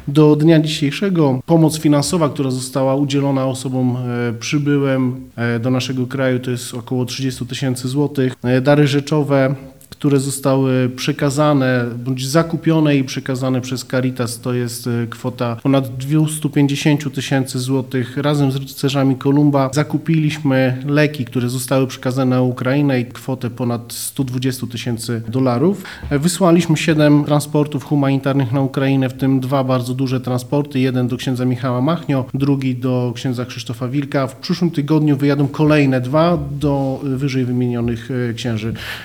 Do dnia dzisiejszego pomoc finansowa, która została udzielona osobom przybyłym do naszego kraju, to jest około 30 000 złotych. Dary rzeczowe, które zostały przekazane bądź zakupione i przekazane przez Caritas, to jest kwota ponad 250 000 złotych. Razem z rycerzami Kolumba zakupiliśmy leki, które zostały przekazane na Ukrainę i kwotę ponad 120 000 dolarów. Wysłaliśmy 7 transportów humanitarnych na Ukrainę, w tym 2 bardzo duże transporty. Jeden do księdza Michała Machnio, drugi do księdza Krzysztofa Wilka. W przyszłym tygodniu wyjadą kolejne 2 do wyżej wymienionych księży.